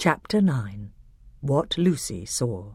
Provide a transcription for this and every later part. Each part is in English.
Chapter 9. What Lucy Saw.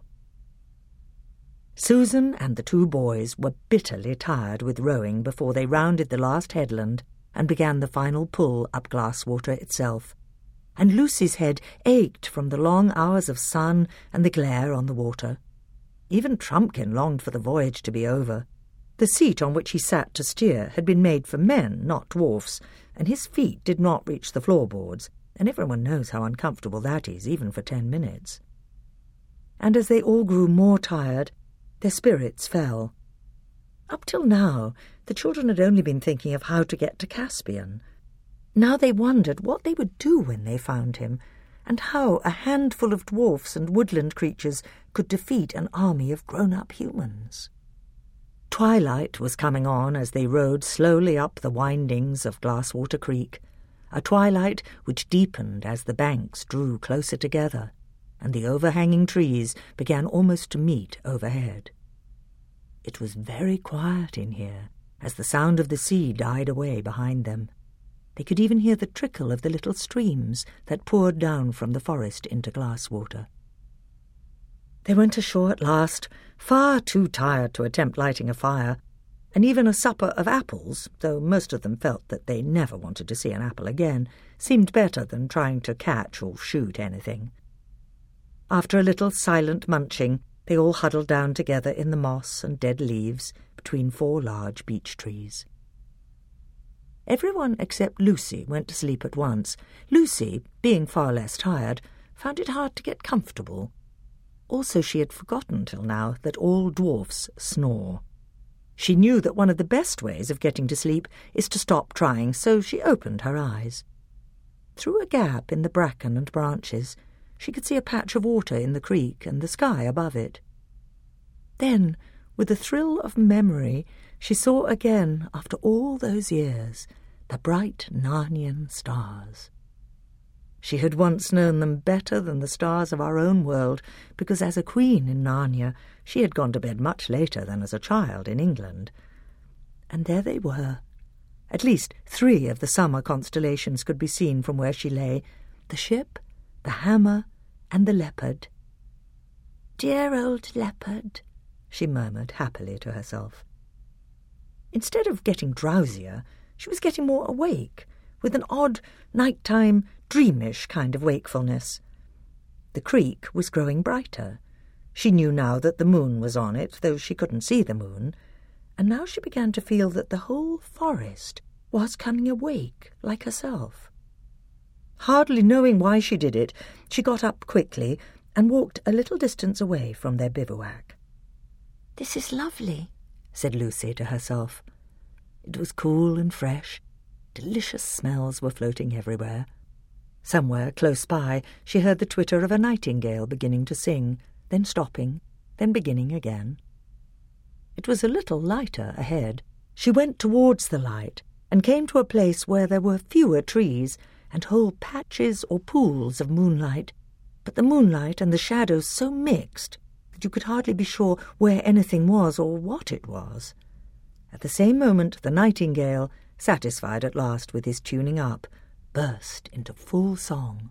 Susan and the two boys were bitterly tired with rowing before they rounded the last headland and began the final pull up Glasswater itself, and Lucy's head ached from the long hours of sun and the glare on the water. Even Trumpkin longed for the voyage to be over. The seat on which he sat to steer had been made for men, not dwarfs, and his feet did not reach the floorboards, and everyone knows how uncomfortable that is, even for 10 minutes. And as they all grew more tired, their spirits fell. Up till now, the children had only been thinking of how to get to Caspian. Now they wondered what they would do when they found him, and how a handful of dwarfs and woodland creatures could defeat an army of grown-up humans. Twilight was coming on as they rowed slowly up the windings of Glasswater Creek, a twilight which deepened as the banks drew closer together, and the overhanging trees began almost to meet overhead. It was very quiet in here, as the sound of the sea died away behind them. They could even hear the trickle of the little streams that poured down from the forest into Glasswater. They went ashore at last, far too tired to attempt lighting a fire, and even a supper of apples, though most of them felt that they never wanted to see an apple again, seemed better than trying to catch or shoot anything. After a little silent munching, they all huddled down together in the moss and dead leaves between 4 large beech trees. Everyone except Lucy went to sleep at once. Lucy, being far less tired, found it hard to get comfortable. Also, she had forgotten till now that all dwarfs snore. She knew that one of the best ways of getting to sleep is to stop trying, so she opened her eyes. Through a gap in the bracken and branches, she could see a patch of water in the creek and the sky above it. Then, with a thrill of memory, she saw again, after all those years, the bright Narnian stars. She had once known them better than the stars of our own world, because as a queen in Narnia she had gone to bed much later than as a child in England. And there they were. At least 3 of the summer constellations could be seen from where she lay: the ship, the hammer, and the leopard. "Dear old leopard," she murmured happily to herself. Instead of getting drowsier, she was getting more awake, with an odd, night-time, dreamish kind of wakefulness. The creek was growing brighter. She knew now that the moon was on it, though she couldn't see the moon, and now she began to feel that the whole forest was coming awake like herself. Hardly knowing why she did it, she got up quickly and walked a little distance away from their bivouac. "This is lovely," said Lucy to herself. It was cool and fresh. Delicious smells were floating everywhere. Somewhere close by she heard the twitter of a nightingale beginning to sing, then stopping, then beginning again. It was a little lighter ahead. She went towards the light and came to a place where there were fewer trees and whole patches or pools of moonlight, but the moonlight and the shadows so mixed that you could hardly be sure where anything was or what it was. At the same moment the nightingale, satisfied at last with his tuning up, burst into full song.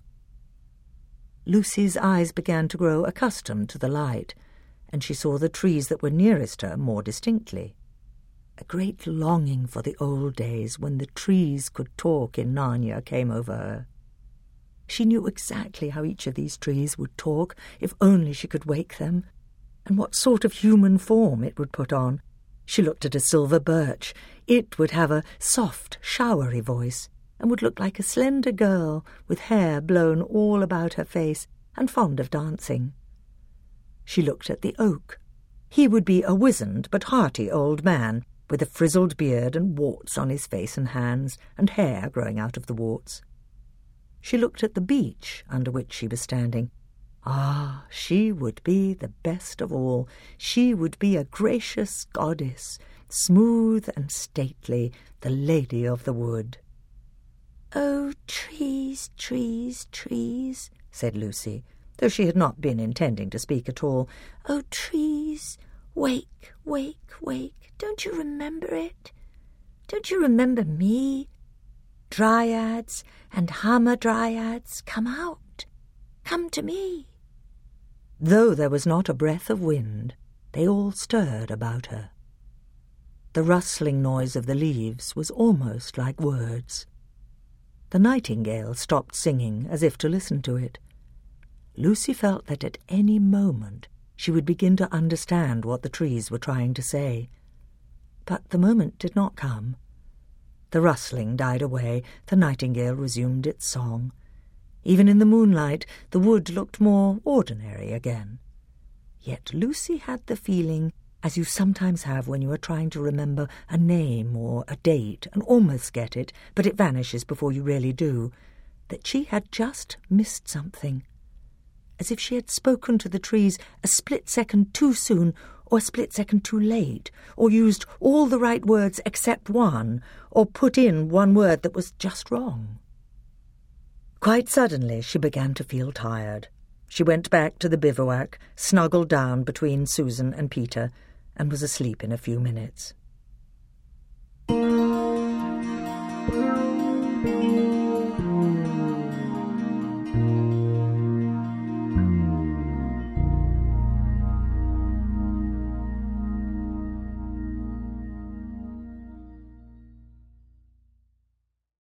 Lucy's eyes began to grow accustomed to the light, and she saw the trees that were nearest her more distinctly. A great longing for the old days when the trees could talk in Narnia came over her. She knew exactly how each of these trees would talk, if only she could wake them, and what sort of human form it would put on. She looked at a silver birch. It would have a soft, showery voice, and would look like a slender girl with hair blown all about her face and fond of dancing. She looked at the oak. He would be a wizened but hearty old man, with a frizzled beard and warts on his face and hands, and hair growing out of the warts. She looked at the beech under which she was standing. Ah, she would be the best of all. She would be a gracious goddess, smooth and stately, the lady of the wood. "Oh, trees, trees, trees," said Lucy, though she had not been intending to speak at all. "Oh, trees, wake, wake, wake. Don't you remember it? Don't you remember me? Dryads and hamadryads, come out Come to me." Though there was not a breath of wind, they all stirred about her. The rustling noise of the leaves was almost like words. The nightingale stopped singing as if to listen to it. Lucy felt that at any moment she would begin to understand what the trees were trying to say. But the moment did not come. The rustling died away, the nightingale resumed its song. Even in the moonlight, the wood looked more ordinary again. Yet Lucy had the feeling, as you sometimes have when you are trying to remember a name or a date and almost get it, but it vanishes before you really do, that she had just missed something. As if she had spoken to the trees a split second too soon or a split second too late, or used all the right words except one, or put in one word that was just wrong. Quite suddenly she began to feel tired. She went back to the bivouac, snuggled down between Susan and Peter, and was asleep in a few minutes.